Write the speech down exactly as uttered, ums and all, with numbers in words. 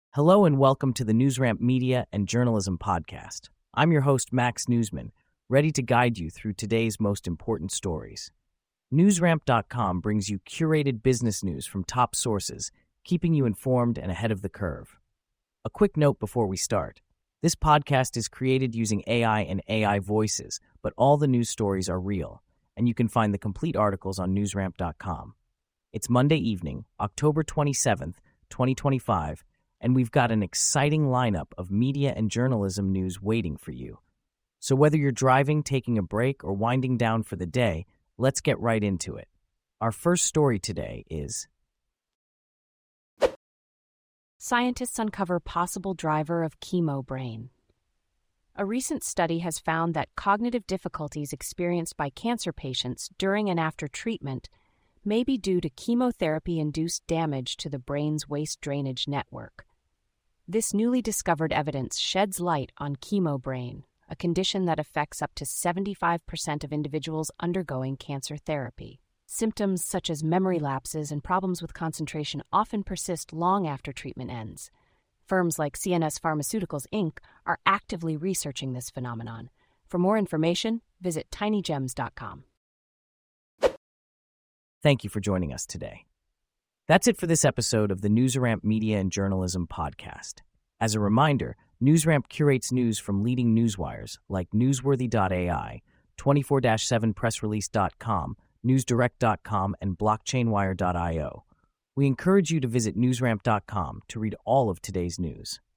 Hello and welcome to the NewsRamp Media and Journalism Podcast. I'm your host, Max Newsman, ready to guide you through today's most important stories. NewsRamp dot com brings you curated business news from top sources, keeping you informed and ahead of the curve. A quick note before we start. This podcast is created using A I and A I voices, but all the news stories are real, and you can find the complete articles on NewsRamp dot com. It's Monday evening, October twenty-seventh, twenty twenty-five, and we've got an exciting lineup of media and journalism news waiting for you. So whether you're driving, taking a break, or winding down for the day, let's get right into it. Our first story today is... Scientists uncover possible driver of chemo brain. A recent study has found that cognitive difficulties experienced by cancer patients during and after treatment may be due to chemotherapy-induced damage to the brain's waste drainage network. This newly discovered evidence sheds light on chemobrain, a condition that affects up to seventy-five percent of individuals undergoing cancer therapy. Symptoms such as memory lapses and problems with concentration often persist long after treatment ends. Firms like C N S Pharmaceuticals, Incorporated are actively researching this phenomenon. For more information, visit tiny gems dot com. Thank you for joining us today. That's it for this episode of the NewsRamp Media and Journalism Podcast. As a reminder, NewsRamp curates news from leading newswires like newsworthy dot A I, twenty-four seven press release dot com, newsdirect dot com, and blockchainwire dot io. We encourage you to visit newsramp dot com to read all of today's news.